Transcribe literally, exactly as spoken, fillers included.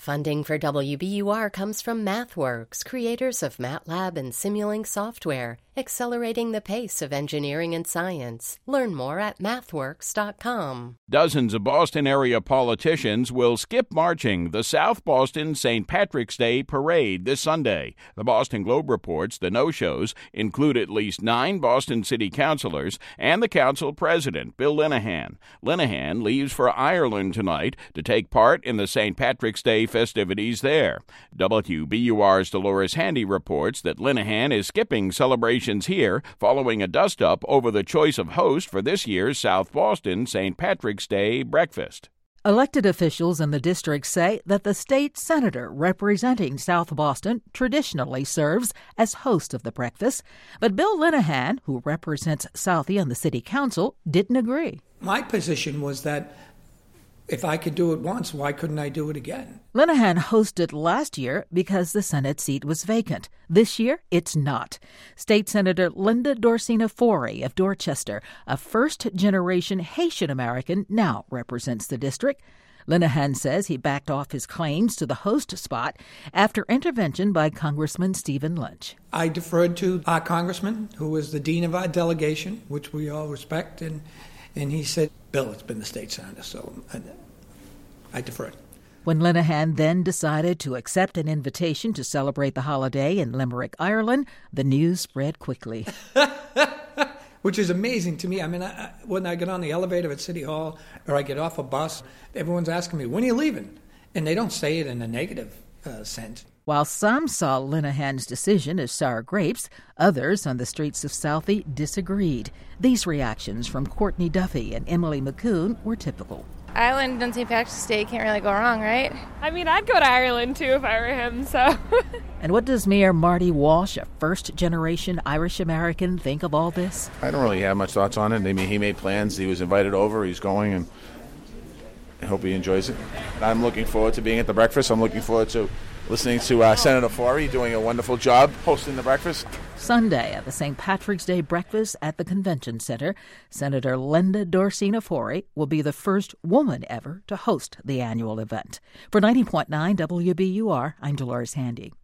Funding for W B U R comes from MathWorks, creators of MATLAB and Simulink software, accelerating the pace of engineering and science. Learn more at mathworks dot com. Dozens of Boston-area politicians will skip marching the South Boston Saint Patrick's Day Parade this Sunday. The Boston Globe reports the no-shows include at least nine Boston city councilors and the council president, Bill Linehan. Linehan leaves for Ireland tonight to take part in the Saint Patrick's Day festivities there. W B U R's Dolores Handy reports that Linehan is skipping celebrations here following a dust-up over the choice of host for this year's South Boston Saint Patrick's Day breakfast. Elected officials in the district say that the state senator representing South Boston traditionally serves as host of the breakfast, but Bill Linehan, who represents Southie on the city council, didn't agree. My position was that if I could do it once, why couldn't I do it again? Linehan hosted last year because the Senate seat was vacant. This year, it's not. State Senator Linda Dorsina Forey of Dorchester, a first-generation Haitian American, now represents the district. Linehan says he backed off his claims to the host spot after intervention by Congressman Stephen Lynch. I deferred to our congressman, who was the dean of our delegation, which we all respect, and And he said, Bill, it's been the state senator, so I, I deferred. When Linehan then decided to accept an invitation to celebrate the holiday in Limerick, Ireland, the news spread quickly. Which is amazing to me. I mean, I, when I get on the elevator at City Hall or I get off a bus, everyone's asking me, when are you leaving? And they don't say it in a negative uh, sense. While some saw Linehan's decision as sour grapes, others on the streets of Southie disagreed. These reactions from Courtney Duffy and Emily McCoon were typical. Ireland on Saint Patrick's Day can't really go wrong, right? I mean, I'd go to Ireland, too, if I were him, so... And what does Mayor Marty Walsh, a first-generation Irish-American, think of all this? I don't really have much thoughts on it. I mean, he made plans. He was invited over. He's going, and I hope he enjoys it. I'm looking forward to being at the breakfast. I'm looking forward to listening to uh, Senator Forey doing a wonderful job hosting the breakfast. Sunday at the Saint Patrick's Day breakfast at the Convention Center, Senator Linda Dorsina Forey will be the first woman ever to host the annual event. For ninety point nine W B U R, I'm Dolores Handy.